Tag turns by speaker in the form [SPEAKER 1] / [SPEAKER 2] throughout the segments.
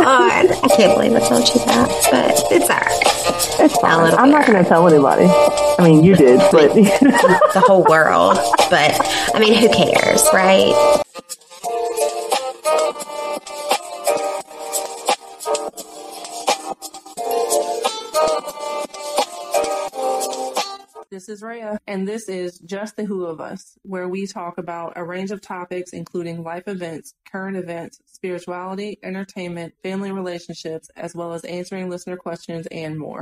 [SPEAKER 1] God. I can't believe I told you that, but it's all right.
[SPEAKER 2] It's fine. I'm not going to tell anybody. I mean, you did, but
[SPEAKER 1] the whole world. But I mean, who cares, right?
[SPEAKER 3] This is Rhea, and this is Just the Who of Us, where we talk about a range of topics, including life events, current events, spirituality, entertainment, family relationships, as well as answering listener questions and more.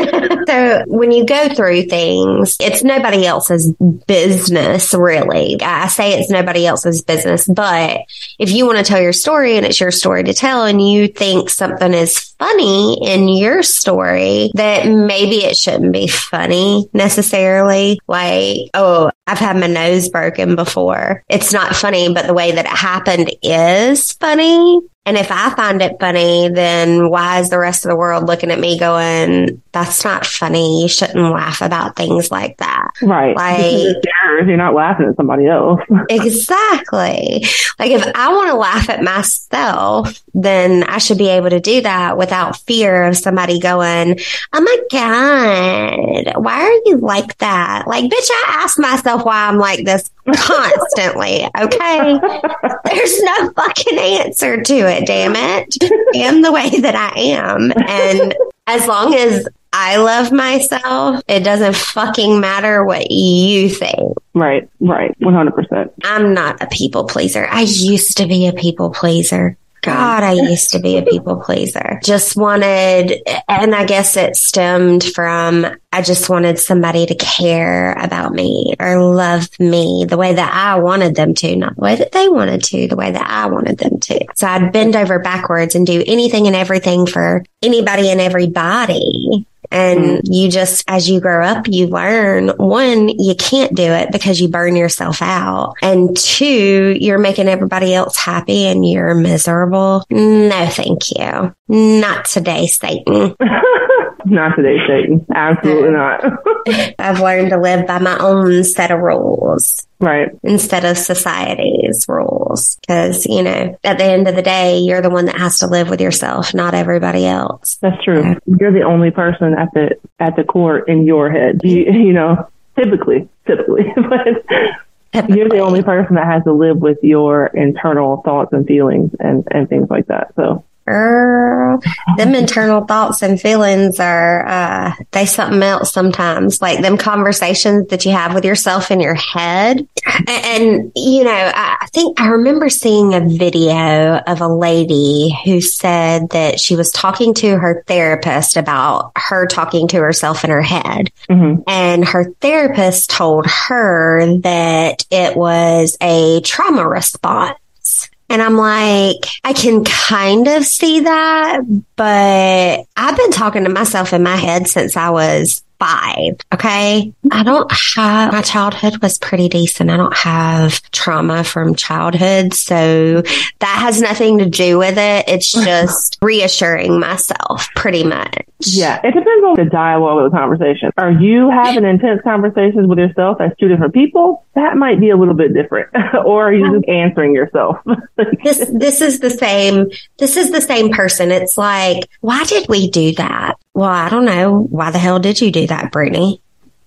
[SPEAKER 1] So when you go through things, it's nobody else's business, really. I say it's nobody else's business, but if you want to tell your story and it's your story to tell and you think something is funny in your story, that maybe it shouldn't be funny necessarily. Like, oh, I've had my nose broken before. It's not funny, but the way that it happened is funny. And if I find it funny, then why is the rest of the world looking at me going, that's not funny. You shouldn't laugh about things like that.
[SPEAKER 2] Right.
[SPEAKER 1] Like,
[SPEAKER 2] you're not laughing at somebody else.
[SPEAKER 1] Exactly. Like if I want to laugh at myself, then I should be able to do that without fear of somebody going, oh my God, why are you like that? Like, bitch, I ask myself why I'm like this constantly. Okay. There's no fucking answer to it, damn it. I am the way that I am. And as long as I love myself, it doesn't fucking matter what you think.
[SPEAKER 2] Right. 100%.
[SPEAKER 1] I'm not a people pleaser. I used to be a people pleaser. God, I used to be a people pleaser. Just wanted, and I guess it stemmed from, I just wanted somebody to care about me or love me the way that I wanted them to, not the way that they wanted to, the way that I wanted them to. So I'd bend over backwards and do anything and everything for anybody and everybody. And you just, as you grow up, you learn, one, you can't do it because you burn yourself out. And two, you're making everybody else happy and you're miserable. No, thank you. Not today, Satan.
[SPEAKER 2] Not today, Satan. Absolutely not.
[SPEAKER 1] I've learned to live by my own set of rules.
[SPEAKER 2] Right.
[SPEAKER 1] Instead of society's rules. Because, you know, at the end of the day, you're the one that has to live with yourself, not everybody else.
[SPEAKER 2] That's true. You're the only person at the court in your head. You know, typically. But you're the only person that has to live with your internal thoughts and feelings and things like that. So.
[SPEAKER 1] Girl, them internal thoughts and feelings are, they something else sometimes, like them conversations that you have with yourself in your head. And, you know, I think I remember seeing a video of a lady who said that she was talking to her therapist about her talking to herself in her head. Mm-hmm. And her therapist told her that it was a trauma response. And I'm like, I can kind of see that, but I've been talking to myself in my head since I was 5. Okay. My childhood was pretty decent. I don't have trauma from childhood. So that has nothing to do with it. It's just reassuring myself pretty much.
[SPEAKER 2] Yeah. It depends on the dialogue of the conversation. Are you having intense conversations with yourself as two different people? That might be a little bit different. Or are you just answering yourself?
[SPEAKER 1] This is the same person. It's like, why did we do that? Well, I don't know. Why the hell did you do that, Brittany?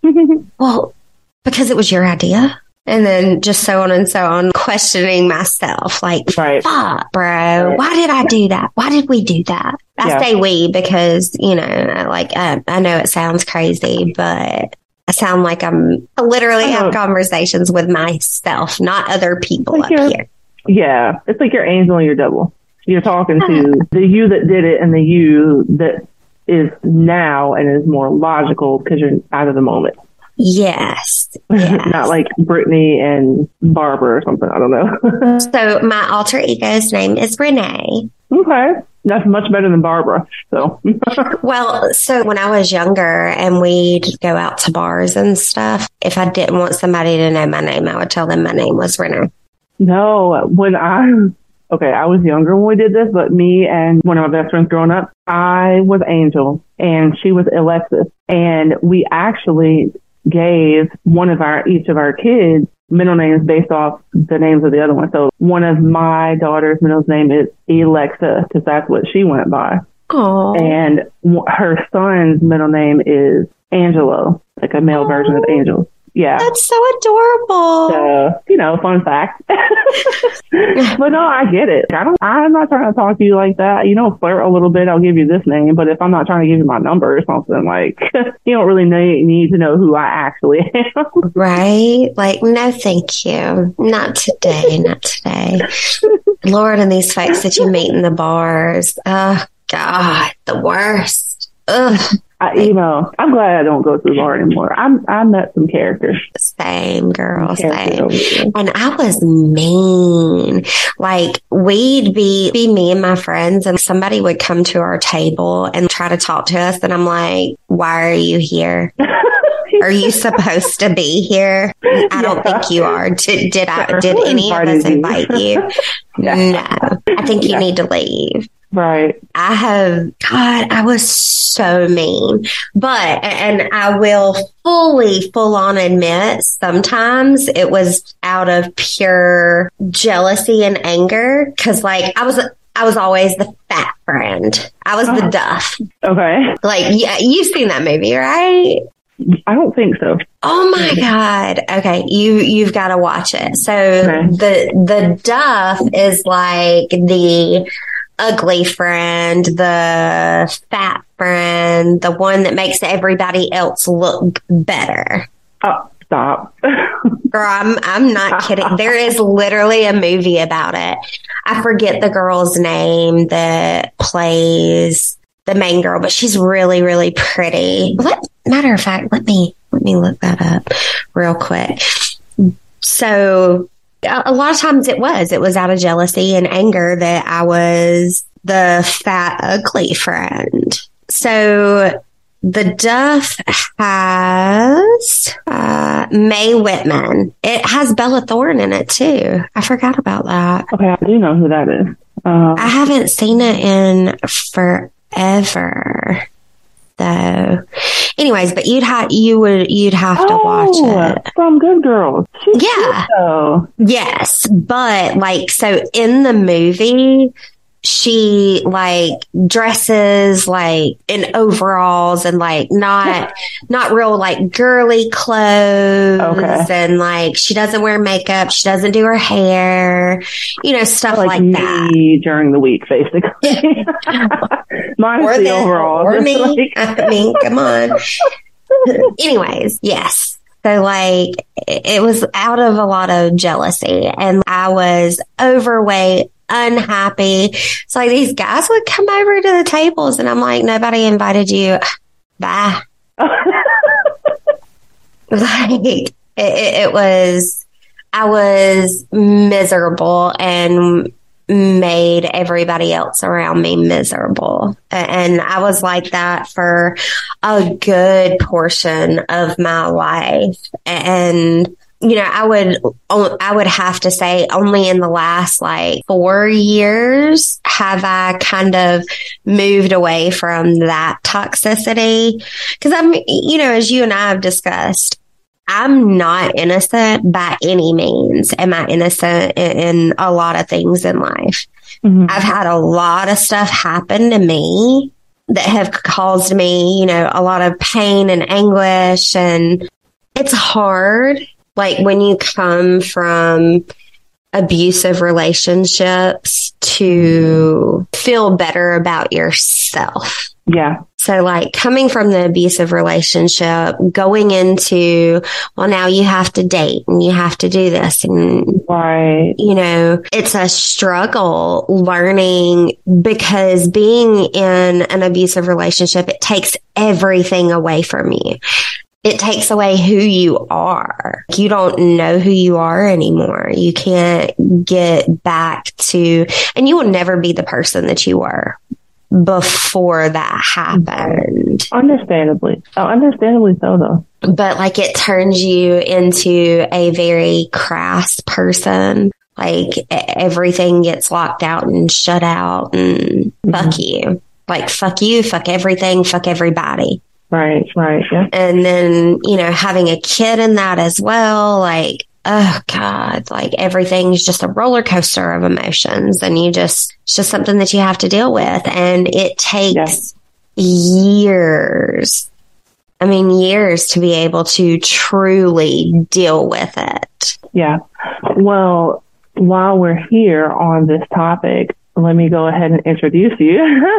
[SPEAKER 1] Well, because it was your idea. And then just so on and so on, questioning myself. Like, right. Fuck, bro. Right. Why did I do that? Why did we do that? I say we because, you know, like, I know it sounds crazy, but I sound like I literally have conversations with myself, not other people like up here.
[SPEAKER 2] Yeah. It's like your angel and your devil. You're talking to the you that did it and the you that is now and is more logical because you're out of the moment.
[SPEAKER 1] Yes.
[SPEAKER 2] Not like Brittany and Barbara or something. I don't know.
[SPEAKER 1] So my alter ego's name is Renee.
[SPEAKER 2] Okay. That's much better than Barbara. So,
[SPEAKER 1] well, so when I was younger and we'd go out to bars and stuff, if I didn't want somebody to know my name, I would tell them my name was Renee.
[SPEAKER 2] No, I was younger when we did this, but me and one of my best friends growing up, I was Angel and she was Alexis. And we actually gave each of our kids middle names based off the names of the other one. So one of my daughter's middle name is Alexa, because that's what she went by.
[SPEAKER 1] Oh.
[SPEAKER 2] And her son's middle name is Angelo, like a male version of Angel. Yeah.
[SPEAKER 1] That's so adorable.
[SPEAKER 2] So, fun fact. But no, I get it. I'm not trying to talk to you like that. Flirt a little bit, I'll give you this name. But if I'm not trying to give you my number or something, like, you don't really need to know who I actually am.
[SPEAKER 1] Right? Like, no, thank you. Not today. Not today. Lord, and these folks that you meet in the bars. Oh, God, the worst. Ugh.
[SPEAKER 2] I'm glad I don't go to the bar anymore. I met some characters.
[SPEAKER 1] Same, girl, same. And I was mean. Like, we'd be me and my friends, and somebody would come to our table and try to talk to us. And I'm like, why are you here? Are you supposed to be here? I don't think you are. Did any of us invite you? No. I think you need to leave.
[SPEAKER 2] Right.
[SPEAKER 1] I was so mean, and I will full on admit sometimes it was out of pure jealousy and anger. 'Cause like I was always the fat friend. I was the duff.
[SPEAKER 2] Okay.
[SPEAKER 1] Like, yeah, you've seen that movie, right?
[SPEAKER 2] I don't think so.
[SPEAKER 1] Oh my God. Okay. You've got to watch it. So the duff is like the ugly friend, the fat friend, the one that makes everybody else look better.
[SPEAKER 2] Oh, stop.
[SPEAKER 1] Girl, I'm not kidding. There is literally a movie about it. I forget the girl's name that plays the main girl, but she's really, really pretty. Matter of fact, let me look that up real quick. So a lot of times it was out of jealousy and anger that I was the fat, ugly friend. So the Duff has Mae Whitman. It has Bella Thorne in it too. I forgot about that.
[SPEAKER 2] Okay, I do know who that is.
[SPEAKER 1] I haven't seen it in forever. So, anyways, but you'd have to watch it.
[SPEAKER 2] From Good Girls. She's
[SPEAKER 1] yeah.
[SPEAKER 2] Cute,
[SPEAKER 1] yes, but like, so in the movie, she like dresses like in overalls and like not real like girly clothes. Okay. And like she doesn't wear makeup, she doesn't do her hair, stuff like that.
[SPEAKER 2] Me during the week, basically. Mine's the overalls.
[SPEAKER 1] Or me. I mean, come on. Anyways, yes. So like it was out of a lot of jealousy, and I was overweight, unhappy. So like these guys would come over to the tables and I'm like, nobody invited you. Bye. Like it was, I was miserable and made everybody else around me miserable. And I was like that for a good portion of my life. And I would have to say only in the last like 4 years have I kind of moved away from that toxicity. Cause I'm, as you and I have discussed, I'm not innocent by any means. Am I innocent in a lot of things in life? Mm-hmm. I've had a lot of stuff happen to me that have caused me, a lot of pain and anguish. And it's hard. Like when you come from abusive relationships to feel better about yourself.
[SPEAKER 2] Yeah.
[SPEAKER 1] So like coming from the abusive relationship, going into, well, now you have to date and you have to do this. And,
[SPEAKER 2] right.
[SPEAKER 1] It's a struggle learning, because being in an abusive relationship, it takes everything away from you. It takes away who you are. You don't know who you are anymore. You can't get back to, and you will never be the person that you were before that happened.
[SPEAKER 2] Understandably so though.
[SPEAKER 1] But like it turns you into a very crass person. Like everything gets locked out and shut out and fuck you. Like fuck you, fuck everything, fuck everybody.
[SPEAKER 2] Right, yeah.
[SPEAKER 1] And then, having a kid in that as well, like oh God, like everything's just a roller coaster of emotions, and it's just something that you have to deal with. And it takes years. I mean, years to be able to truly deal with it.
[SPEAKER 2] Yeah. Well, while we're here on this topic, let me go ahead and introduce you.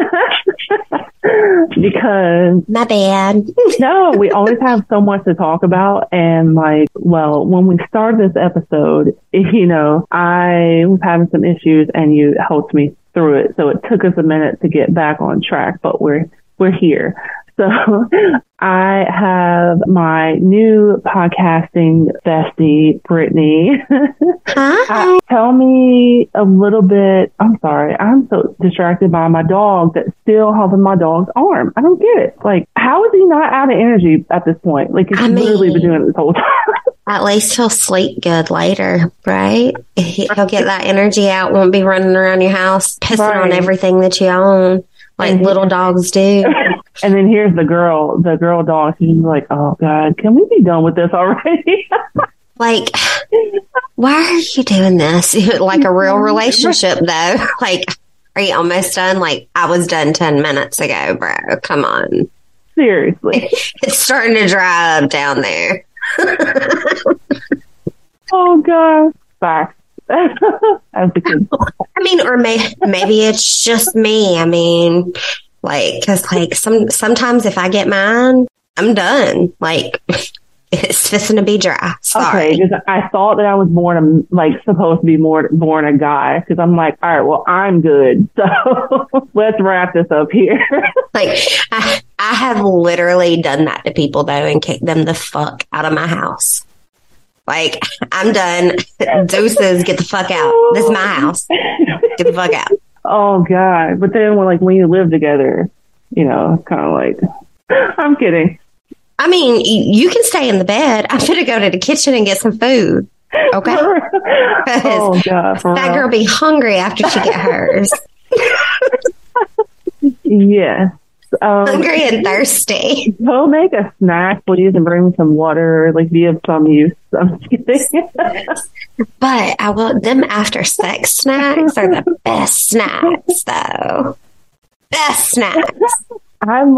[SPEAKER 2] Because
[SPEAKER 1] my bad.
[SPEAKER 2] No, we always have so much to talk about. And when we started this episode, I was having some issues and you helped me through it. So it took us a minute to get back on track, but we're here. So I have my new podcasting bestie, Brittany.
[SPEAKER 1] Hi.
[SPEAKER 2] Tell me a little bit. I'm sorry. I'm so distracted by my dog that's still helping my dog's arm. I don't get it. Like, how is he not out of energy at this point? Like, he's literally been doing it this whole time.
[SPEAKER 1] At least he'll sleep good later, right? He'll get that energy out, won't be running around your house, pissing on everything that you own, like little dogs do.
[SPEAKER 2] And then here's the girl dog. She's like, oh God, can we be done with this already?
[SPEAKER 1] Like, why are you doing this? Like a real relationship though. Like, are you almost done? Like, I was done 10 minutes ago, bro. Come on.
[SPEAKER 2] Seriously.
[SPEAKER 1] It's starting to dry up down there.
[SPEAKER 2] Oh God. Facts. As the kids.
[SPEAKER 1] I mean, or maybe it's just me. I mean, sometimes if I get mine, I'm done. Like, it's fixing to be dry. Sorry.
[SPEAKER 2] Okay, because I thought that I was supposed to be born a guy. Because I'm like, all right, well, I'm good. So let's wrap this up here.
[SPEAKER 1] Like, I have literally done that to people though, and kicked them the fuck out of my house. Like, I'm done. Deuces, get the fuck out. This is my house. Get the fuck out.
[SPEAKER 2] Oh God! But then when you live together, it's kind of like, I'm kidding.
[SPEAKER 1] I mean, you can stay in the bed. I'm gonna go to the kitchen and get some food. Okay.
[SPEAKER 2] Oh God!
[SPEAKER 1] That girl be hungry after she get hers.
[SPEAKER 2] Yes.
[SPEAKER 1] Hungry and thirsty.
[SPEAKER 2] Go make a snack, please, and bring me some water. Like, be of some use. I'm just kidding.
[SPEAKER 1] But I will. Them after sex snacks are the best snacks, though. Best snacks.
[SPEAKER 2] I'm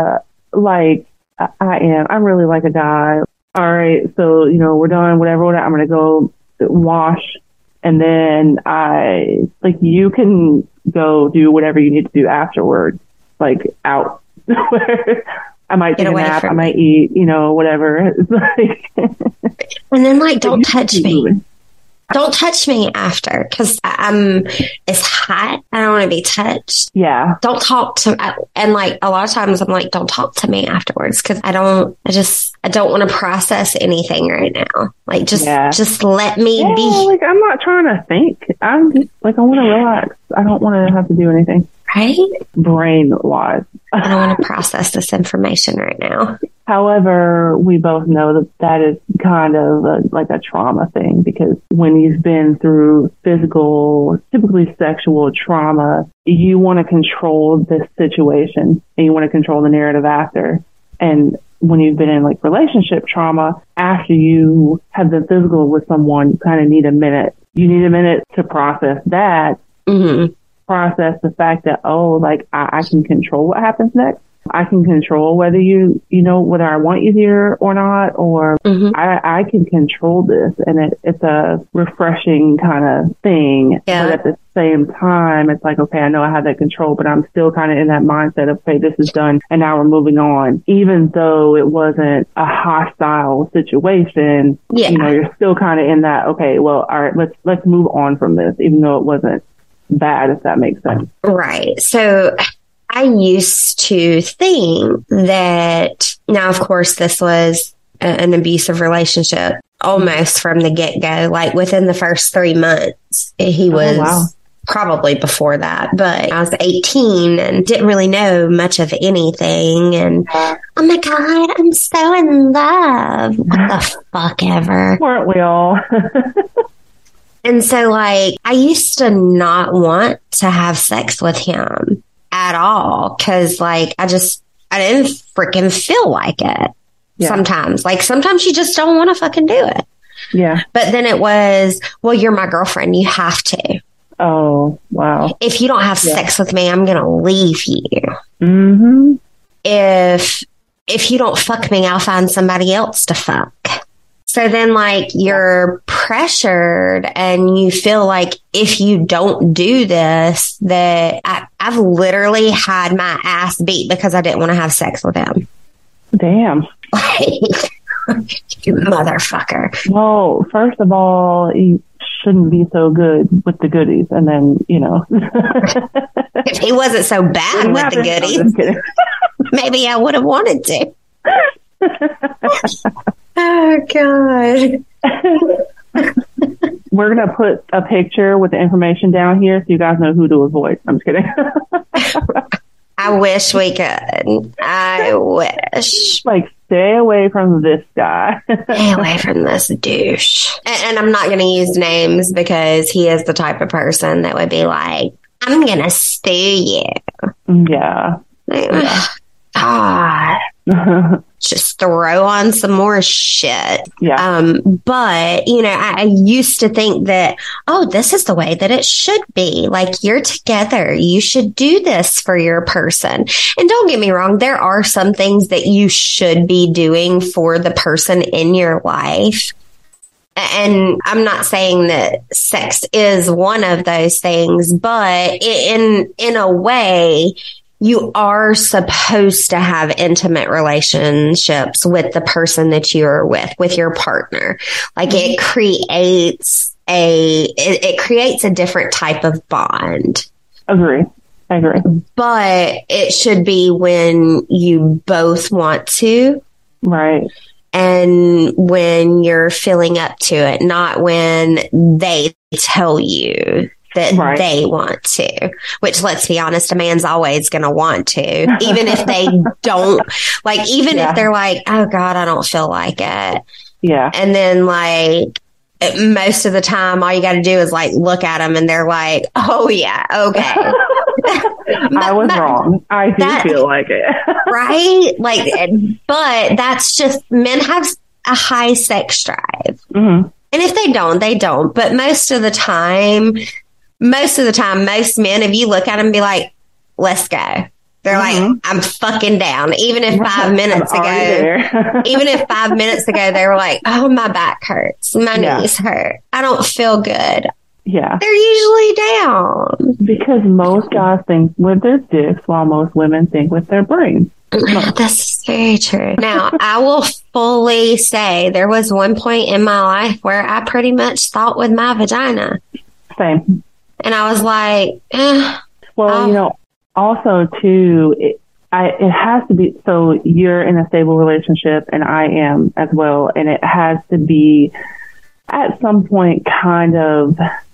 [SPEAKER 2] I'm really like a guy. All right, so we're done. Whatever. I'm gonna go wash, and then you can go do whatever you need to do afterwards. Like, out. I might take a nap. I might eat, whatever.
[SPEAKER 1] And then, don't touch me. Don't touch me after, because it's hot. I don't want to be touched.
[SPEAKER 2] Yeah.
[SPEAKER 1] Don't talk to, and a lot of times I'm like, don't talk to me afterwards, because I don't want to process anything right now. Like, just let me be.
[SPEAKER 2] I'm not trying to think. I'm just I want to relax. I don't want to have to do anything.
[SPEAKER 1] Right?
[SPEAKER 2] Brain-wise.
[SPEAKER 1] I don't want to process this information right now.
[SPEAKER 2] However, we both know that is kind of a trauma thing, because when you've been through physical, typically sexual trauma, you want to control this situation and you want to control the narrative after. And when you've been in relationship trauma, after you have been physical with someone, you kind of need a minute. You need a minute to process that. Mm-hmm. Process the fact that, I can control what happens next. I can control whether whether I want you here or not, or I can control this. And it's a refreshing kind of thing. Yeah. But at the same time, it's okay, I know I have that control, but I'm still kind of in that mindset of, okay, this is done and now we're moving on. Even though it wasn't a hostile situation, you're still kind of in that, okay, well, all right, let's move on from this, even though it wasn't bad, if that makes sense.
[SPEAKER 1] Right. So I used to think that, now, of course, this was an abusive relationship almost from the get-go, within the first 3 months. He was probably before that, but I was 18 and didn't really know much of anything. And oh my God, I'm so in love. What the fuck ever.
[SPEAKER 2] Weren't we all?
[SPEAKER 1] And so, I used to not want to have sex with him at all, because, I didn't freaking feel like it. Yeah. Sometimes. Sometimes you just don't want to fucking do it.
[SPEAKER 2] Yeah.
[SPEAKER 1] But then it was, well, you're my girlfriend. You have to.
[SPEAKER 2] Oh, wow.
[SPEAKER 1] If you don't have sex with me, I'm going to leave you.
[SPEAKER 2] Mm-hmm.
[SPEAKER 1] If you don't fuck me, I'll find somebody else to fuck. So then, like, you're pressured and you feel like if you don't do this, that I've literally had my ass beat because I didn't want to have sex with him.
[SPEAKER 2] Damn.
[SPEAKER 1] You motherfucker.
[SPEAKER 2] Well, first of all, you shouldn't be so good with the goodies. And then, you know.
[SPEAKER 1] If he wasn't so bad with the goodies, maybe I would have wanted to. Oh, God.
[SPEAKER 2] We're going to put a picture with the information down here so you guys know who to avoid. I'm just kidding.
[SPEAKER 1] I wish we could. I wish.
[SPEAKER 2] Like, stay away from this guy.
[SPEAKER 1] Stay away from this douche. And I'm not going to use names because he is the type of person that would be like, I'm going to sue you.
[SPEAKER 2] Yeah.
[SPEAKER 1] God. Just throw on some more shit.
[SPEAKER 2] Yeah.
[SPEAKER 1] But, you know, I used to think that, oh, this is the way that it should be. Like, you're together. You should do this for your person. And don't get me wrong, there are some things that you should be doing for the person in your life. And I'm not saying that sex is one of those things, but in a way, you are supposed to have intimate relationships with the person that you're with your partner. Like it creates a different type of bond.
[SPEAKER 2] I agree.
[SPEAKER 1] But it should be when you both want to.
[SPEAKER 2] Right.
[SPEAKER 1] And when you're feeling up to it, not when they tell you that they want to, which, let's be honest, a man's always going to want to, even if they don't, like, even if they're like, oh God, I don't feel like it.
[SPEAKER 2] Yeah.
[SPEAKER 1] And then, like, most of the time, all you got to do is like look at them and they're like, oh yeah, okay.
[SPEAKER 2] I was wrong. I do feel like it.
[SPEAKER 1] Right? Like, but that's just, men have a high sex drive.
[SPEAKER 2] Mm-hmm.
[SPEAKER 1] And if they don't, they don't. But most of the time, most men, if you look at them and be like, let's go. They're like, I'm fucking down. Even if 5 minutes ago, they were like, oh, my back hurts. My knees hurt. I don't feel good.
[SPEAKER 2] Yeah.
[SPEAKER 1] They're usually down.
[SPEAKER 2] Because most guys think with their dicks while most women think with their brains.
[SPEAKER 1] That's very true. Now, I will fully say there was one point in my life where I pretty much thought with my vagina.
[SPEAKER 2] Same.
[SPEAKER 1] And I was like,
[SPEAKER 2] Well, you know, also, too, it has to be, so you're in a stable relationship and I am as well. And it has to be at some point kind of,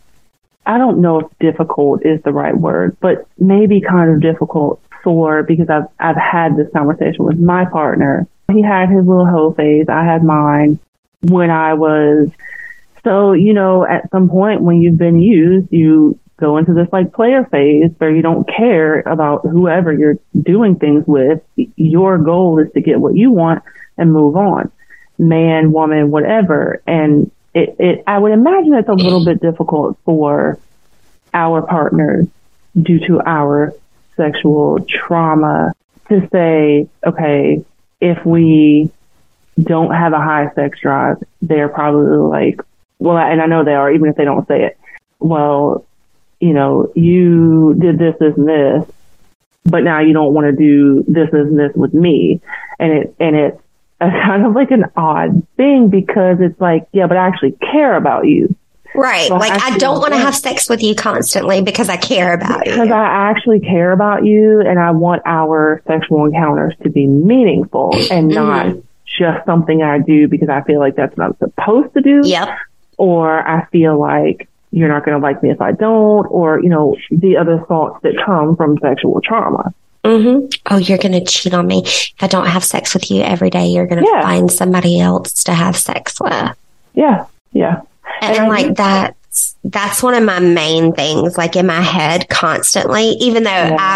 [SPEAKER 2] I don't know if difficult is the right word, but maybe kind of difficult because I've had this conversation with my partner. He had his little hoe phase. I had mine when I was, so, you know, at some point when you've been used, you go into this like player phase where you don't care about whoever you're doing things with. Your goal is to get what you want and move on. Man, woman, whatever. And I would imagine it's a little bit difficult for our partners due to our sexual trauma to say, okay, if we don't have a high sex drive, they're probably like, well, and I know they are, even if they don't say it. Well, you know, you did this, this, and this, but now you don't want to do this, this, and this with me. And it's a kind of like an odd thing because it's like, yeah, but I actually care about you.
[SPEAKER 1] Right. So like, I don't want to have sex with you constantly because I care about you.
[SPEAKER 2] Because I actually care about you and I want our sexual encounters to be meaningful and not just something I do because I feel like that's what I'm supposed to do.
[SPEAKER 1] Yep.
[SPEAKER 2] Or I feel like you're not going to like me if I don't, or, you know, the other thoughts that come from sexual trauma.
[SPEAKER 1] Mm-hmm. Oh, you're going to cheat on me. If I don't have sex with you every day, you're going to find somebody else to have sex with.
[SPEAKER 2] Yeah. Yeah.
[SPEAKER 1] And like that's one of my main things, like in my head constantly, even though I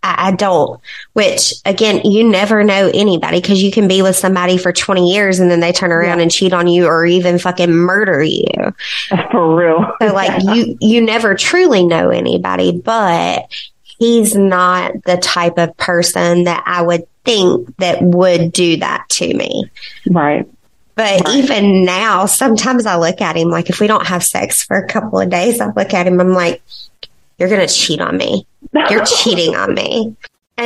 [SPEAKER 1] I don't, which again, you never know anybody because you can be with somebody for 20 years and then they turn around and cheat on you or even fucking murder you.
[SPEAKER 2] For real.
[SPEAKER 1] So like you never truly know anybody, but he's not the type of person that I would think that would do that to me.
[SPEAKER 2] Right.
[SPEAKER 1] But even now, sometimes I look at him, like if we don't have sex for a couple of days, I look at him, I'm like, you're going to cheat on me. You're cheating on me. And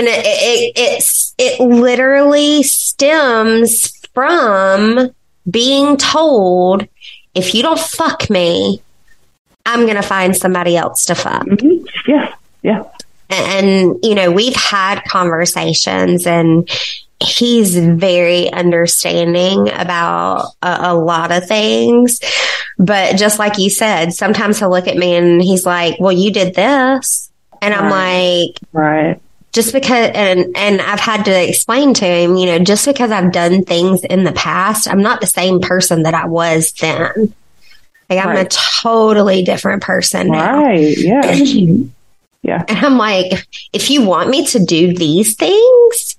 [SPEAKER 1] it literally stems from being told, if you don't fuck me, I'm going to find somebody else to fuck.
[SPEAKER 2] Mm-hmm. Yeah. Yeah.
[SPEAKER 1] And, you know, we've had conversations and he's very understanding about a lot of things. But just like you said, sometimes he'll look at me and he's like, well, you did this. And I'm like,
[SPEAKER 2] right.
[SPEAKER 1] Just because, and I've had to explain to him, you know, just because I've done things in the past, I'm not the same person that I was then. Like I'm a totally different person now.
[SPEAKER 2] Right. Yeah. Yeah.
[SPEAKER 1] And I'm like, if you want me to do these things,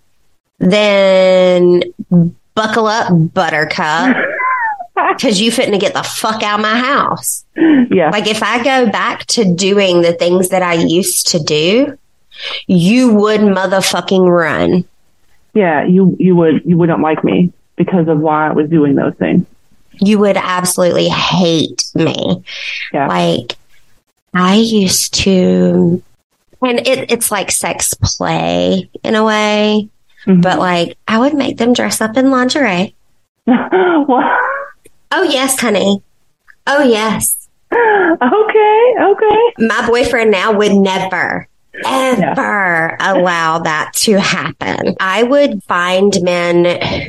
[SPEAKER 1] then buckle up, buttercup, because you fitting to get the fuck out of my house.
[SPEAKER 2] Yeah.
[SPEAKER 1] Like if I go back to doing the things that I used to do, you would motherfucking run.
[SPEAKER 2] Yeah, you wouldn't like me because of why I was doing those things.
[SPEAKER 1] You would absolutely hate me.
[SPEAKER 2] Yeah.
[SPEAKER 1] Like I used to, and it's like sex play in a way. Mm-hmm. But like, I would make them dress up in lingerie.
[SPEAKER 2] What?
[SPEAKER 1] Oh, yes, honey. Oh, yes.
[SPEAKER 2] Okay.
[SPEAKER 1] My boyfriend now would never, ever allow that to happen. I would find men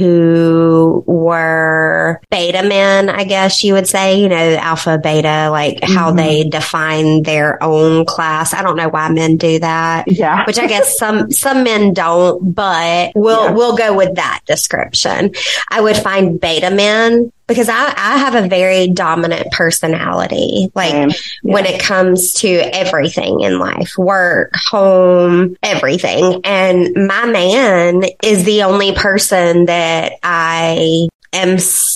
[SPEAKER 1] who were beta men, I guess you would say, you know, alpha, beta, like how they define their own class. I don't know why men do that.
[SPEAKER 2] Yeah.
[SPEAKER 1] Which I guess some men don't, but we'll go with that description. I would find beta men because I have a very dominant personality, like when it comes to everything in life, work, home, everything. And my man is the only person that I am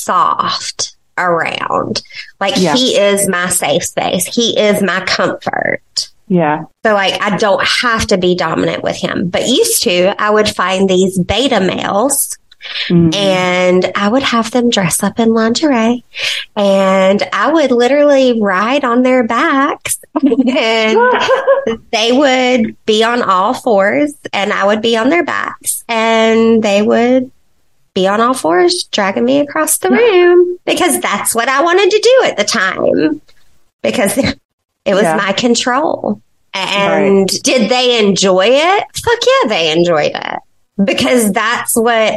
[SPEAKER 1] soft around. Like he is my safe space. He is my comfort.
[SPEAKER 2] Yeah.
[SPEAKER 1] So like, I don't have to be dominant with him, but used to, I would find these beta males. Mm-hmm. And I would have them dress up in lingerie and I would literally ride on their backs and they would be on all fours and I would be on their backs and they would be on all fours dragging me across the room because that's what I wanted to do at the time because it was my control. And did they enjoy it? Fuck yeah, they enjoyed it. Because that's what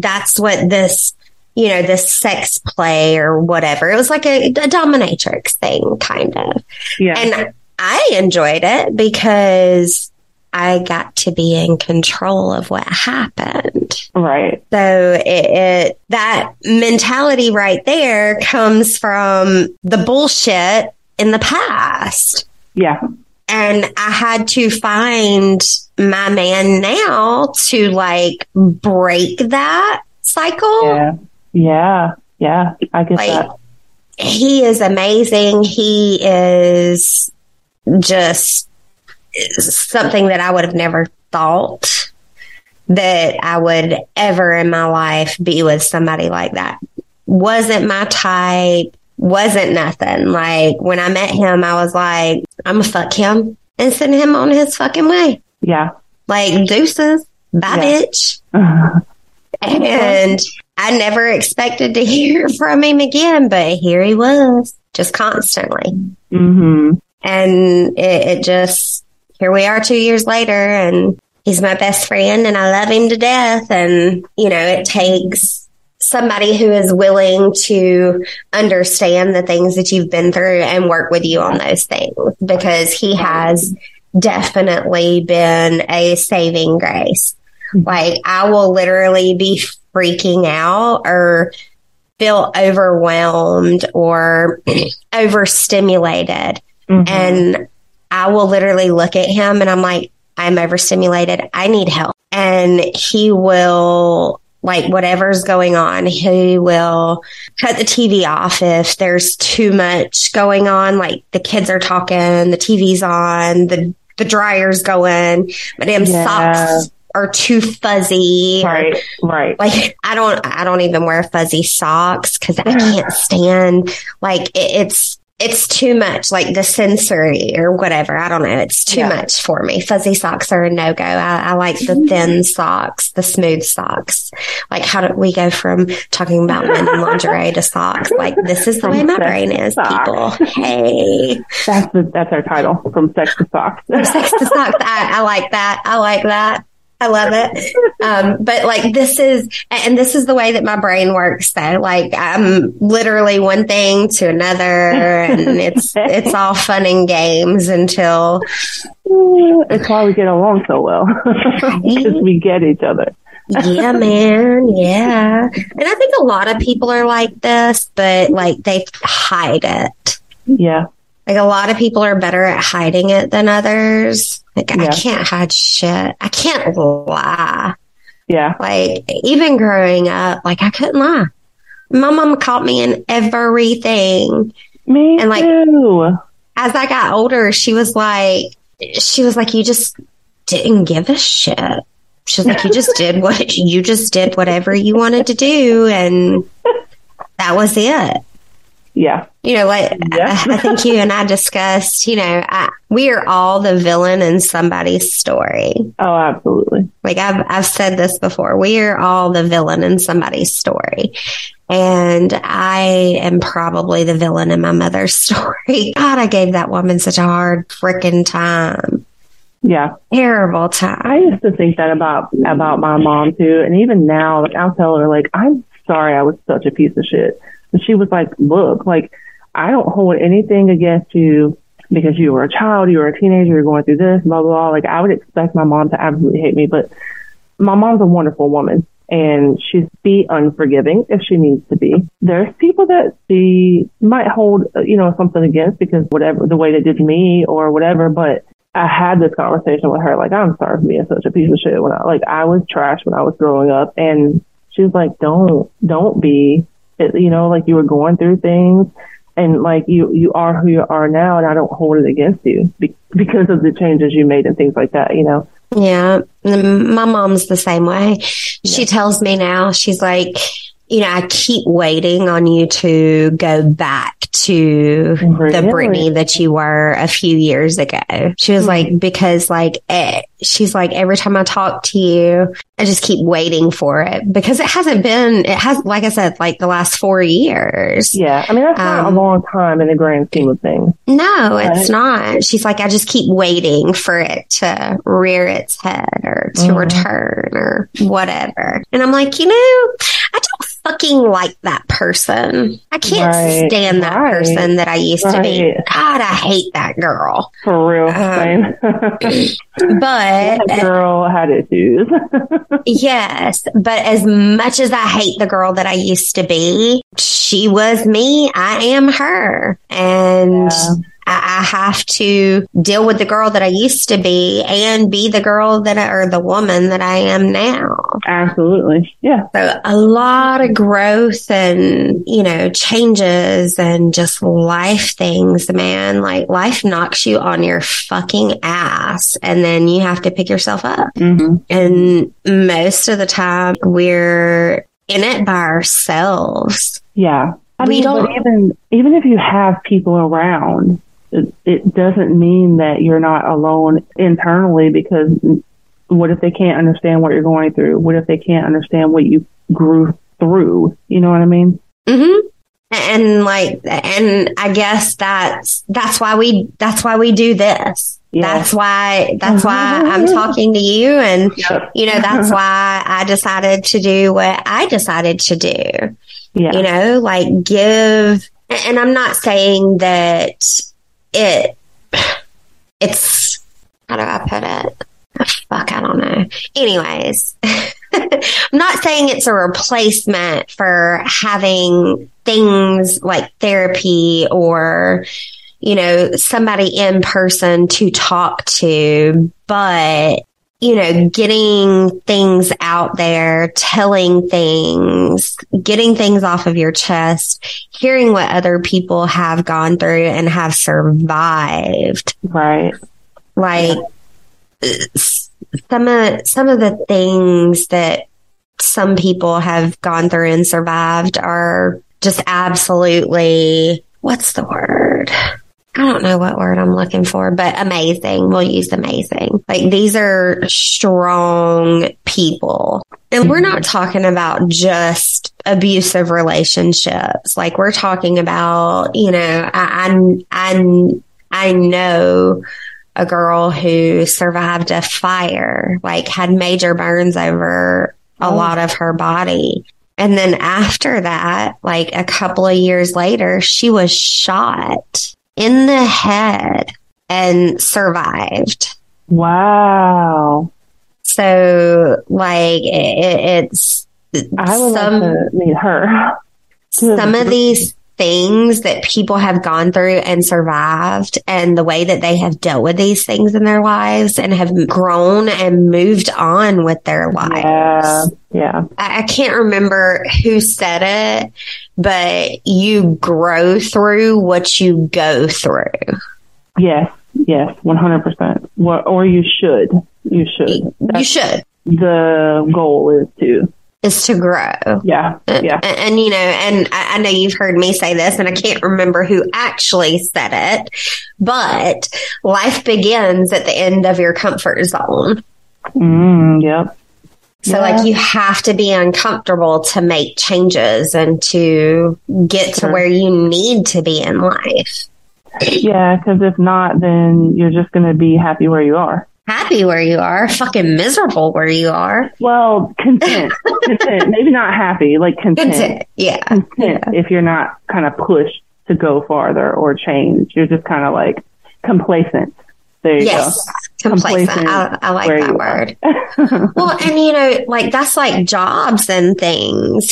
[SPEAKER 1] this, you know, this sex play or whatever. It was like a dominatrix thing, kind of. Yeah. And I enjoyed it because I got to be in control of what happened.
[SPEAKER 2] Right.
[SPEAKER 1] So that mentality right there comes from the bullshit in the past.
[SPEAKER 2] Yeah.
[SPEAKER 1] And I had to find my man now to like break that cycle.
[SPEAKER 2] Yeah. I get that.
[SPEAKER 1] He is amazing. He is just something that I would have never thought that I would ever in my life be with somebody like that. Wasn't my type. Wasn't nothing. Like when I met him, I was like, I'm gonna fuck him and send him on his fucking way.
[SPEAKER 2] Yeah.
[SPEAKER 1] Like deuces, bye bitch. And I never expected to hear from him again, but here he was just constantly. Mm-hmm. And it just, here we are 2 years later and he's my best friend and I love him to death. And, you know, it takes somebody who is willing to understand the things that you've been through and work with you on those things because he has definitely been a saving grace. Like I will literally be freaking out or feel overwhelmed or overstimulated. Mm-hmm. And I will literally look at him and I'm like, I'm overstimulated. I need help. And he will, like, whatever's going on, he will cut the TV off if there's too much going on. Like, the kids are talking, the TV's on, the dryer's going, my damn socks are too fuzzy.
[SPEAKER 2] Right.
[SPEAKER 1] Like, I don't even wear fuzzy socks because I can't stand, like, it's too much, like the sensory or whatever. I don't know. It's too much for me. Fuzzy socks are a no-go. I like the thin socks, the smooth socks. Like, how do we go from talking about men and lingerie to socks? Like, this is the way my brain is, people. Hey.
[SPEAKER 2] That's our title, From Sex to Socks.
[SPEAKER 1] From Sex to Socks. I like that. I like that. I love it. But like, this is the way that my brain works though. Like, I'm literally one thing to another, and it's all fun and games until.
[SPEAKER 2] It's why we get along so well. Because we get each other.
[SPEAKER 1] Yeah, man. Yeah. And I think a lot of people are like this, but like, they hide it.
[SPEAKER 2] Yeah.
[SPEAKER 1] Like, a lot of people are better at hiding it than others. Like, I can't hide shit. I can't lie.
[SPEAKER 2] Yeah.
[SPEAKER 1] Like, even growing up, like, I couldn't lie. My mom caught me in everything.
[SPEAKER 2] Me
[SPEAKER 1] and like,
[SPEAKER 2] too.
[SPEAKER 1] As I got older, she was like, you just didn't give a shit. She was like, you just did whatever you wanted to do. And that was it.
[SPEAKER 2] Yeah.
[SPEAKER 1] You know, like, I think you and I discussed, you know, we are all the villain in somebody's story.
[SPEAKER 2] Oh, absolutely.
[SPEAKER 1] Like, I've said this before. We are all the villain in somebody's story. And I am probably the villain in my mother's story. God, I gave that woman such a hard freaking time.
[SPEAKER 2] Yeah.
[SPEAKER 1] Terrible time.
[SPEAKER 2] I used to think that about my mom too. And even now, like, I'll tell her, like, I'm sorry I was such a piece of shit. And she was like, look, like, I don't hold anything against you because you were a child, you were a teenager, you're going through this, blah, blah, blah. Like, I would expect my mom to absolutely hate me, but my mom's a wonderful woman and she's be unforgiving if she needs to be. There's people that she might hold, you know, something against because whatever, the way they did me or whatever, but I had this conversation with her, like, I'm sorry for being such a piece of shit when I was trash when I was growing up. And she was like, don't be. You know, like, you were going through things and like you are who you are now, and I don't hold it against you because of the changes you made and things like that, you know?
[SPEAKER 1] Yeah. My mom's the same way. She tells me now, she's like, you know, I keep waiting on you to go back to the Brittany that you were a few years ago. She was like, because like, she's like, every time I talk to you, I just keep waiting for it because it has, like I said, like the last 4 years.
[SPEAKER 2] Yeah. I mean, that's not a long time in the grand scheme of things.
[SPEAKER 1] No, it's not. She's like, I just keep waiting for it to rear its head or to return or whatever. And I'm like, you know, I don't fucking like that person. I can't stand that person that I used to be. God, I hate that girl.
[SPEAKER 2] For real. Same.
[SPEAKER 1] But
[SPEAKER 2] that girl had issues.
[SPEAKER 1] Yes. But as much as I hate the girl that I used to be, she was me. I am her. And I have to deal with the girl that I used to be and be the girl or the woman that I am now.
[SPEAKER 2] Absolutely. Yeah.
[SPEAKER 1] So a lot of growth and, you know, changes and just life things, man. Like, life knocks you on your fucking ass and then you have to pick yourself up. Mm-hmm. And most of the time we're in it by ourselves.
[SPEAKER 2] Yeah. I mean, but even if you have people around, it doesn't mean that you're not alone internally, because what if they can't understand what you're going through? What if they can't understand what you grew through? You know what I mean?
[SPEAKER 1] Mm-hmm. And I guess that's why we do this. Yeah. That's why I'm talking to you. And, you know, that's why I decided to do what I decided to do. Yeah. You know, like, and I'm not saying that it's, how do I put it? Fuck, I don't know. Anyways, I'm not saying it's a replacement for having things like therapy or, somebody in person to talk to, but getting things out there, telling things, getting things off of your chest, hearing what other people have gone through and have survived.
[SPEAKER 2] Right.
[SPEAKER 1] Like some of the things that some people have gone through and survived are just absolutely, what's the word? I don't know what word I'm looking for, but amazing. We'll use amazing. Like, these are strong people. And we're not talking about just abusive relationships. Like, we're talking about, I know a girl who survived a fire, like had major burns over a lot of her body. And then after that, like a couple of years later, she was shot in the head and survived.
[SPEAKER 2] Wow.
[SPEAKER 1] So, like, it's
[SPEAKER 2] I would love to meet her.
[SPEAKER 1] Some of these things that people have gone through and survived, and the way that they have dealt with these things in their lives and have grown and moved on with their lives.
[SPEAKER 2] Yeah.
[SPEAKER 1] I can't remember who said it, but you grow through what you go through.
[SPEAKER 2] Yes, 100%. Or you should. You should. The goal is to
[SPEAKER 1] grow.
[SPEAKER 2] Yeah.
[SPEAKER 1] And I know you've heard me say this, and I can't remember who actually said it, but life begins at the end of your comfort zone.
[SPEAKER 2] Yep.
[SPEAKER 1] So, like, you have to be uncomfortable to make changes and to get to where you need to be in life.
[SPEAKER 2] Yeah, because if not, then you're just going to be happy where you are.
[SPEAKER 1] Happy where you are, fucking miserable where you are.
[SPEAKER 2] Well, content. Maybe not happy, like content.
[SPEAKER 1] Yeah.
[SPEAKER 2] Content if you're not kind of pushed to go farther or change. You're just kind of like complacent. There you go.
[SPEAKER 1] Complacent. I like that word. Well, and like that's like jobs and things,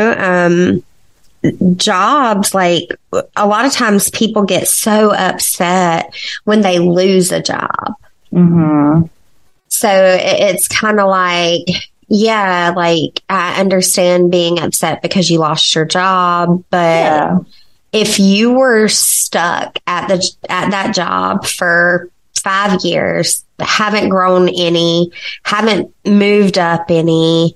[SPEAKER 1] jobs, like a lot of times people get so upset when they lose a job. So it's kind of like, yeah, like I understand being upset because you lost your job, but if you were stuck at that job for 5 years, haven't grown any, haven't moved up any,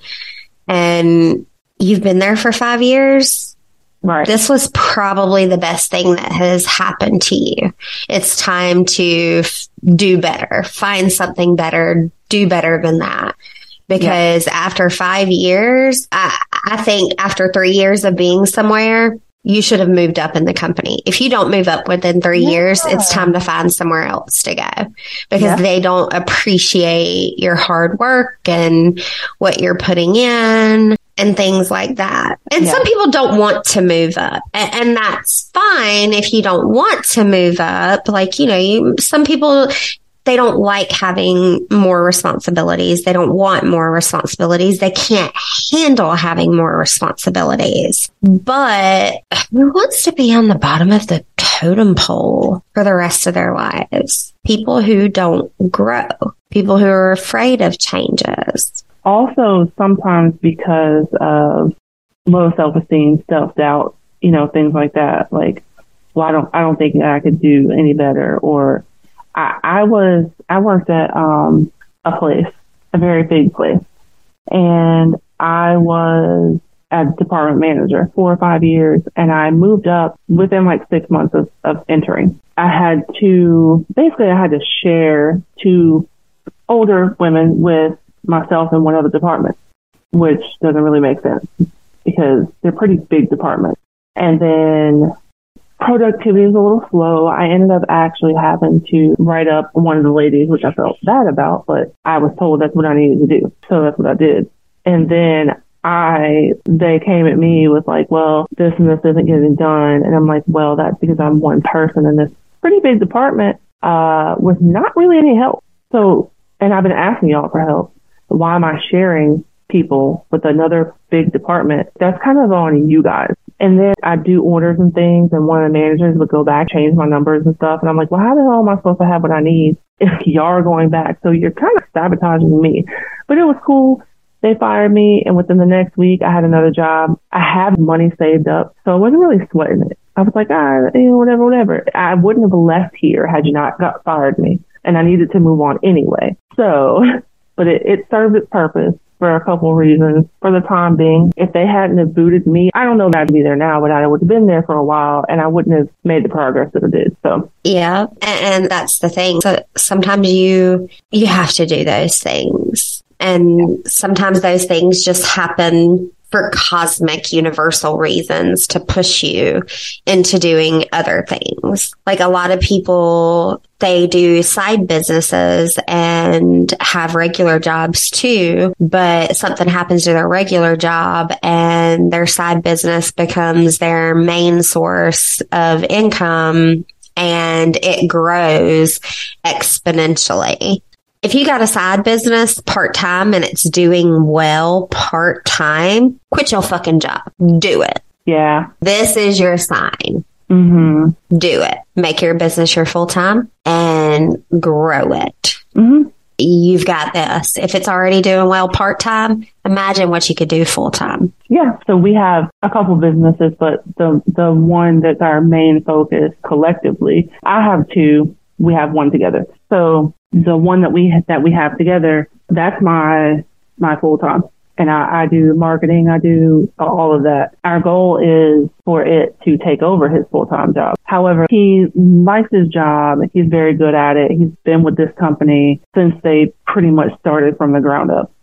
[SPEAKER 1] and you've been there for 5 years,
[SPEAKER 2] right?
[SPEAKER 1] This was probably the best thing that has happened to you. It's time to do better, find something better, do better than that. Because after 5 years, I think after 3 years of being somewhere, you should have moved up in the company. If you don't move up within 3 years, it's time to find somewhere else to go, because they don't appreciate your hard work and what you're putting in and things like that. And some people don't want to move up, and that's fine if you don't want to move up. Like, some people, they don't like having more responsibilities. They don't want more responsibilities. They can't handle having more responsibilities. But who wants to be on the bottom of the totem pole for the rest of their lives? People who don't grow. People who are afraid of changes.
[SPEAKER 2] Also, sometimes because of low self-esteem, self-doubt, things like that. Like, well, I don't think I could do any better, or I worked at a place, a very big place, and I was a department manager 4 or 5 years, and I moved up within like 6 months of entering. I had to share 2 older women with myself in one other department, which doesn't really make sense because they're pretty big departments. And then productivity is a little slow. I ended up actually having to write up one of the ladies, which I felt bad about, but I was told that's what I needed to do. So that's what I did. And then they came at me with like, well, this and this isn't getting done. And I'm like, well, that's because I'm one person in this pretty big department with not really any help. So, and I've been asking y'all for help. Why am I sharing people with another big department? That's kind of on you guys. And then I do orders and things, and one of the managers would go back, change my numbers and stuff. And I'm like, well, how the hell am I supposed to have what I need if y'all are going back? So you're kind of sabotaging me. But it was cool. They fired me, and within the next week, I had another job. I had money saved up, so I wasn't really sweating it. I was like, whatever. I wouldn't have left here had you not fired me, and I needed to move on anyway. So, but it served its purpose for a couple of reasons. For the time being, if they hadn't have booted me, I don't know that I'd be there now, but I would have been there for a while, and I wouldn't have made the progress that I did. So
[SPEAKER 1] yeah, and that's the thing. So sometimes you have to do those things. And sometimes those things just happen for cosmic universal reasons to push you into doing other things. Like a lot of people, they do side businesses and have regular jobs too, but something happens to their regular job and their side business becomes their main source of income and it grows exponentially. If you got a side business part-time and it's doing well part-time, quit your fucking job. Do it.
[SPEAKER 2] Yeah.
[SPEAKER 1] This is your sign.
[SPEAKER 2] Mm-hmm.
[SPEAKER 1] Do it. Make your business your full-time and grow it.
[SPEAKER 2] Mm-hmm.
[SPEAKER 1] You've got this. If it's already doing well part-time, imagine what you could do full-time.
[SPEAKER 2] Yeah. So we have a couple businesses, but the one that's our main focus collectively, I have two. We have one together. So the one that we have together, that's my full-time. And I do marketing. I do all of that. Our goal is for it to take over his full-time job. However, he likes his job. He's very good at it. He's been with this company since they pretty much started from the ground up.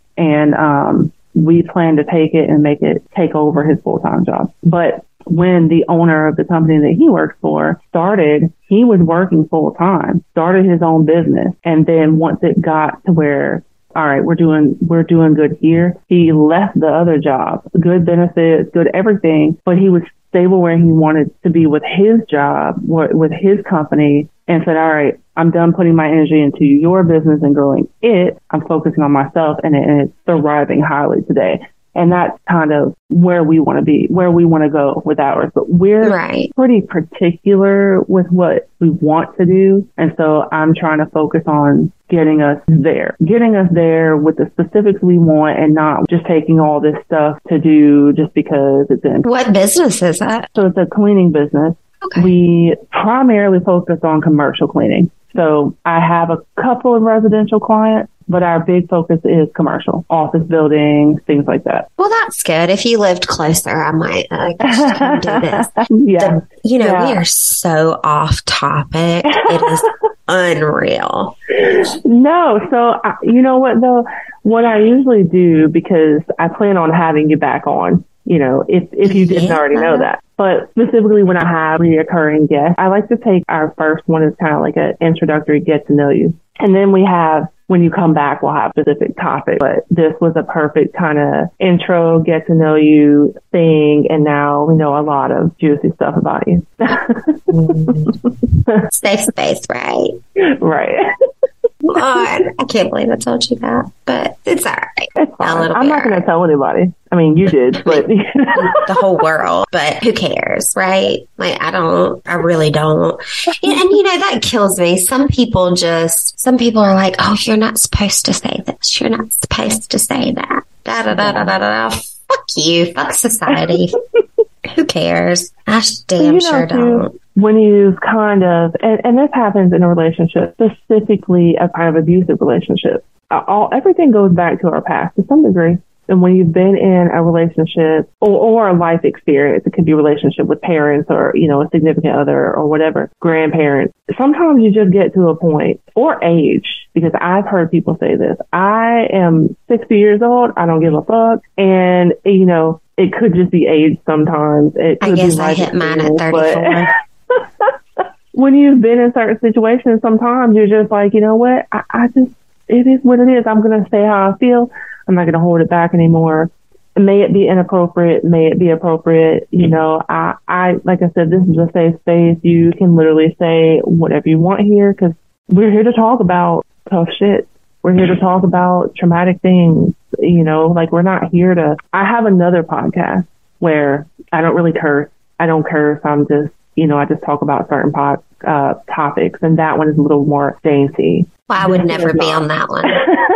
[SPEAKER 2] And we plan to take it and make it take over his full-time job. But when the owner of the company that he works for started, he was working full time, started his own business. And then once it got to where, all right, we're doing good here, he left the other job, good benefits, good everything, but he was stable where he wanted to be with his job, with his company, and said, all right, I'm done putting my energy into your business and growing it. I'm focusing on myself, and it's thriving highly today. And that's kind of where we want to be, where we want to go with ours. But we're pretty particular with what we want to do. And so I'm trying to focus on getting us there with the specifics we want and not just taking all this stuff to do just because it's in.
[SPEAKER 1] What business is that?
[SPEAKER 2] So it's a cleaning business. Okay. We primarily focus on commercial cleaning. So I have a couple of residential clients, but our big focus is commercial, office buildings, things like that.
[SPEAKER 1] Well, that's good. If you lived closer, I might come do this.
[SPEAKER 2] Yeah.
[SPEAKER 1] We are so off topic. It is unreal.
[SPEAKER 2] No. So you know what, though? What I usually do, because I plan on having you back on, if you didn't already know that. But specifically when I have reoccurring guests, I like to take our first one as kind of like an introductory get to know you. And then we have, when you come back, we'll have specific topics. But this was a perfect kind of intro, get to know you thing. And now we know a lot of juicy stuff about you.
[SPEAKER 1] Safe space, right?
[SPEAKER 2] Right.
[SPEAKER 1] I can't believe I told you that, but it's all right.
[SPEAKER 2] It's fine. I'm not going to tell anybody. I mean, you did, but
[SPEAKER 1] the whole world, but who cares, right? Like, I really don't. And that kills me. Some people are like, oh, you're not supposed to say this. You're not supposed to say that. Da da da da da da. Fuck you. Fuck society. Who cares? I damn sure don't.
[SPEAKER 2] When you kind of, and this happens in a relationship, specifically a kind of abusive relationship, everything goes back to our past to some degree. And when you've been in a relationship or a life experience, it could be a relationship with parents or, a significant other or whatever, grandparents, sometimes you just get to a point, or age, because I've heard people say this. I am 60 years old. I don't give a fuck. And, it could just be age sometimes.
[SPEAKER 1] I guess I hit mine at 34.
[SPEAKER 2] When you've been in certain situations, sometimes you're just like, you know what? It is what it is. I'm going to say how I feel. I'm not going to hold it back anymore. May it be inappropriate. May it be appropriate. I like I said, this is a safe space. You can literally say whatever you want here because we're here to talk about tough shit. We're here to talk about traumatic things. We're not here to. I have another podcast where I don't really curse. I don't curse. I'm just, I just talk about certain topics. And that one is a little more dainty.
[SPEAKER 1] Well, I would never be on that one.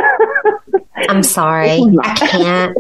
[SPEAKER 1] I'm sorry. I can't.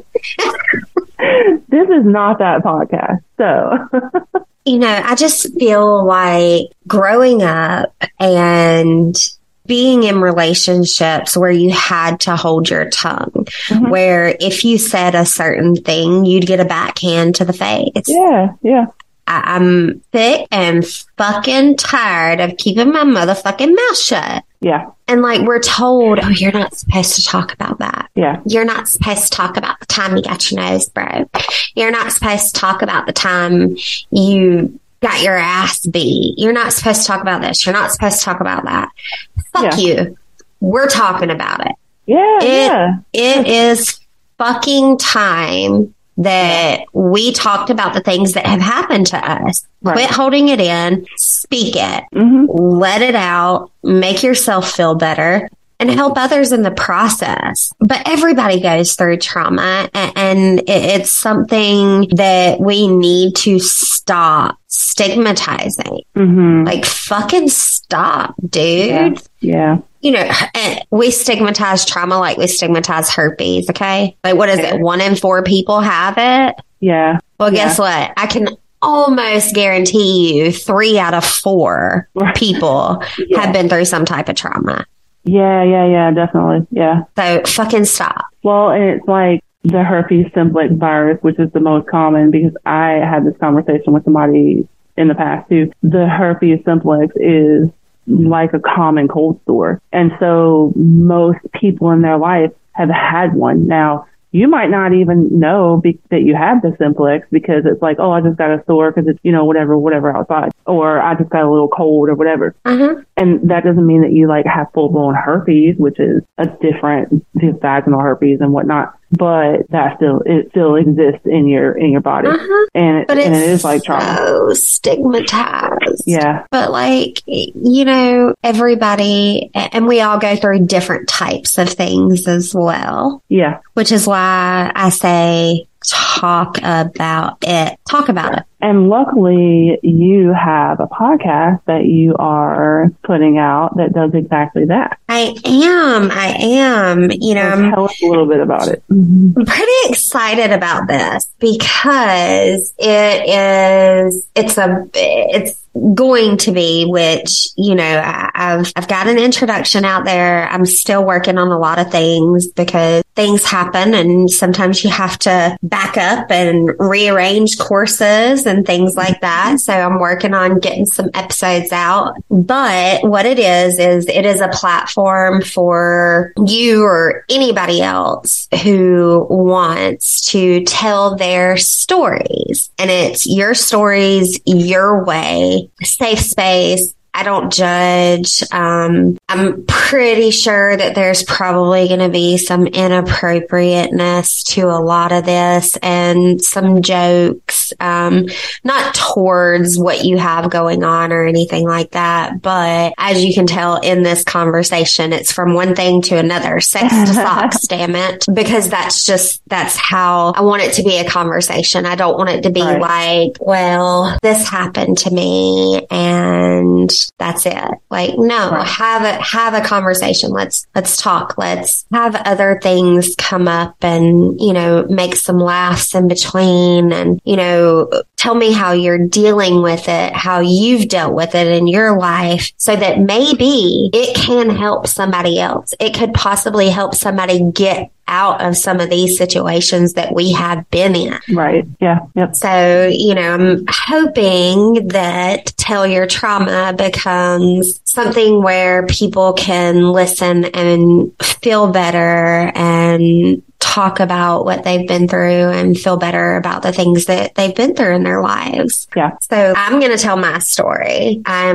[SPEAKER 2] This is not that podcast. So,
[SPEAKER 1] I just feel like growing up and being in relationships where you had to hold your tongue, where if you said a certain thing, you'd get a backhand to the face.
[SPEAKER 2] Yeah.
[SPEAKER 1] I'm sick and fucking tired of keeping my motherfucking mouth shut.
[SPEAKER 2] Yeah.
[SPEAKER 1] And we're told, oh, you're not supposed to talk about that.
[SPEAKER 2] Yeah.
[SPEAKER 1] You're not supposed to talk about the time you got your nose broke. You're not supposed to talk about the time you got your ass beat. You're not supposed to talk about this. You're not supposed to talk about that. Fuck you. We're talking about it.
[SPEAKER 2] Yeah.
[SPEAKER 1] It is fucking time that we talked about the things that have happened to us. Right. Quit holding it in, speak it, let it out, make yourself feel better, and help others in the process. But everybody goes through trauma, and it's something that we need to stop stigmatizing. Fucking stop, dude.
[SPEAKER 2] Yeah.
[SPEAKER 1] We stigmatize trauma like we stigmatize herpes, okay? What is it? 1 in 4 people have it?
[SPEAKER 2] Yeah.
[SPEAKER 1] Well, guess what? I can almost guarantee you 3 out of 4 people have been through some type of trauma.
[SPEAKER 2] Yeah, definitely. Yeah.
[SPEAKER 1] So fucking stop.
[SPEAKER 2] Well, and it's like the herpes simplex virus, which is the most common, because I had this conversation with somebody in the past too. The herpes simplex is like a common cold sore. And so most people in their life have had one. Now, you might not even know that you have the simplex because it's like, oh, I just got a sore because it's, whatever outside. Or I just got a little cold or whatever. And that doesn't mean that you have full-blown herpes, which is a different vaginal herpes and whatnot. But it still exists in your body. And it is like trauma.
[SPEAKER 1] So stigmatized.
[SPEAKER 2] Yeah.
[SPEAKER 1] But everybody, and we all go through different types of things as well.
[SPEAKER 2] Yeah.
[SPEAKER 1] Which is why I say talk about it. Talk about it.
[SPEAKER 2] And luckily, you have a podcast that you are putting out that does exactly that.
[SPEAKER 1] I am.
[SPEAKER 2] Tell us a little bit about it.
[SPEAKER 1] I'm pretty excited about this because it's going to be, which, I've got an introduction out there. I'm still working on a lot of things because things happen and sometimes you have to back up and rearrange courses and things like that. So I'm working on getting some episodes out. But what it is it is a platform for you or anybody else who wants to tell their stories. And it's your stories, your way, safe space. I don't judge. I'm pretty sure that there's probably going to be some inappropriateness to a lot of this and some jokes, not towards what you have going on or anything like that. But as you can tell in this conversation, it's from one thing to another, sex to socks, damn it. Because that's how I want it to be a conversation. I don't want it to be like, well, this happened to me and that's it. Have a conversation. Let's talk. Let's have other things come up and, make some laughs in between and, tell me how you're dealing with it, how you've dealt with it in your life so that maybe it can help somebody else. It could possibly help somebody get out of some of these situations that we have been in.
[SPEAKER 2] Right. Yeah. Yep.
[SPEAKER 1] So, I'm hoping that Tell Your Trauma becomes something where people can listen and feel better and talk about what they've been through and feel better about the things that they've been through in their lives.
[SPEAKER 2] Yeah.
[SPEAKER 1] So I'm going to tell my story. I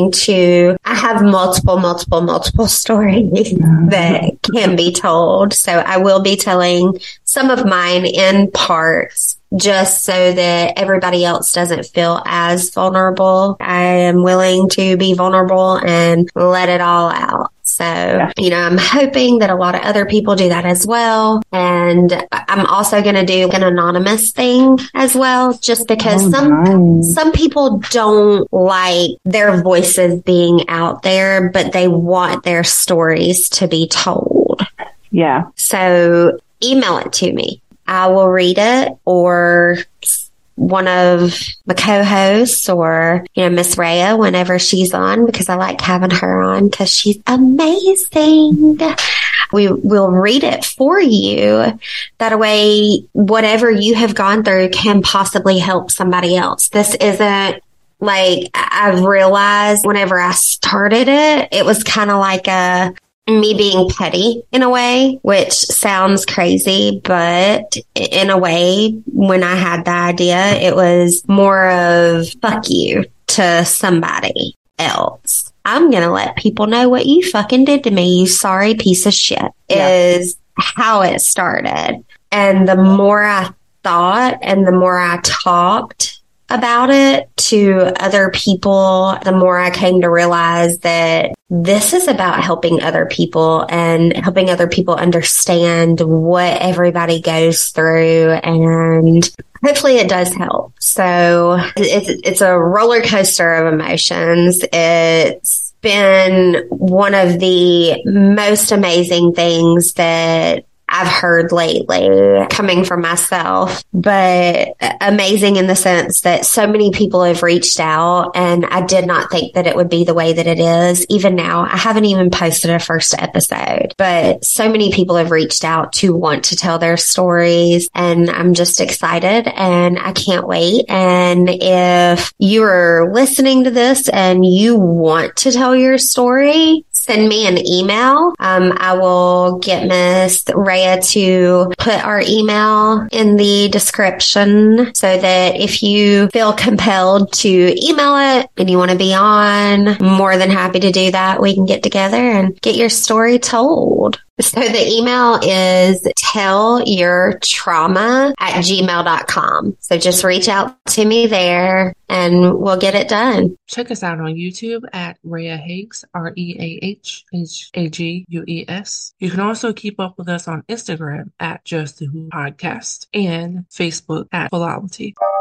[SPEAKER 1] have multiple stories that can be told. So I will be telling some of mine in parts just so that everybody else doesn't feel as vulnerable. I am willing to be vulnerable and let it all out. So, I'm hoping that a lot of other people do that as well. And I'm also going to do an anonymous thing as well, just because some people don't like their voices being out there, but they want their stories to be told.
[SPEAKER 2] Yeah.
[SPEAKER 1] So email it to me. I will read it, or one of the co-hosts, or, Miss Rhea, whenever she's on, because I like having her on because she's amazing. We will read it for you. That way, whatever you have gone through can possibly help somebody else. This isn't like, I've realized whenever I started it, it was kind of like me being petty in a way, which sounds crazy, but in a way, when I had the idea, it was more of fuck you to somebody else. I'm going to let people know what you fucking did to me, you sorry piece of shit, is how it started. And the more I thought and the more I talked about it to other people, the more I came to realize that this is about helping other people and helping other people understand what everybody goes through, and hopefully it does help. So it's a roller coaster of emotions. It's been one of the most amazing things that I've heard lately coming from myself, but amazing in the sense that so many people have reached out, and I did not think that it would be the way that it is. Even now, I haven't even posted a first episode, but so many people have reached out to want to tell their stories, and I'm just excited and I can't wait. And if you are listening to this and you want to tell your story, send me an email. I will get Miss Rhea to put our email in the description so that if you feel compelled to email it and you want to be on, I'm more than happy to do that. We can get together and get your story told. So the email is tellyourtrauma@gmail.com. So just reach out to me there and we'll get it done.
[SPEAKER 3] Check us out on YouTube at Rhea Hagues, ReaHagues. You can also keep up with us on Instagram at Just the Who Podcast and Facebook at Philology.